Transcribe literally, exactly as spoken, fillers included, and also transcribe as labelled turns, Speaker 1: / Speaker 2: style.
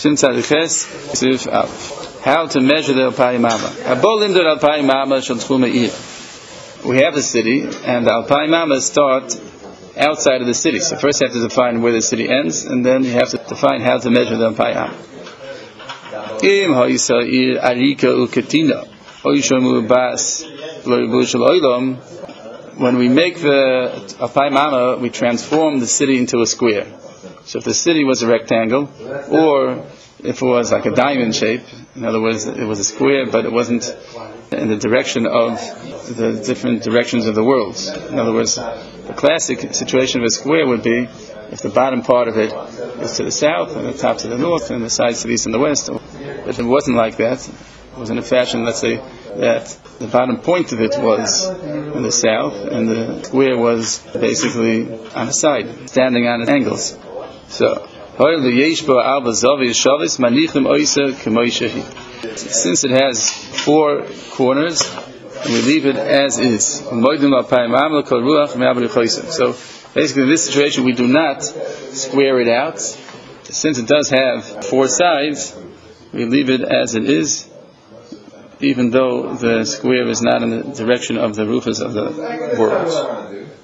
Speaker 1: Shin Tzadiches, Sif Aleph. How to measure the Alpai Mama. Abolim der Alpai Mama shel Tchum Me'ir. We have the city, and the Alpai Mama start outside of the city. So first you have to define where the city ends, and then you have to define how to measure the Alpai Mama. Im ha'yisa'ir arika u'ketina oishamu bas lo'ibu shel oilam. When we make the Alpai Mama, we transform the city into a square. So if the city was a rectangle, or if it was like a diamond shape, in other words, it was a square, but it wasn't in the direction of the different directions of the world. In other words, the classic situation of a square would be if the bottom part of it is to the south, and the top to the north, and the sides to the east and the west. But it wasn't like that. It was in a fashion, let's say, that the bottom point of it was in the south, and the square was basically on the side, standing on angles. So, since it has four corners, we leave it as is. So, basically in this situation we do not square it out. Since it does have four sides, we leave it as it is, even though the square is not in the direction of the roofers of the world.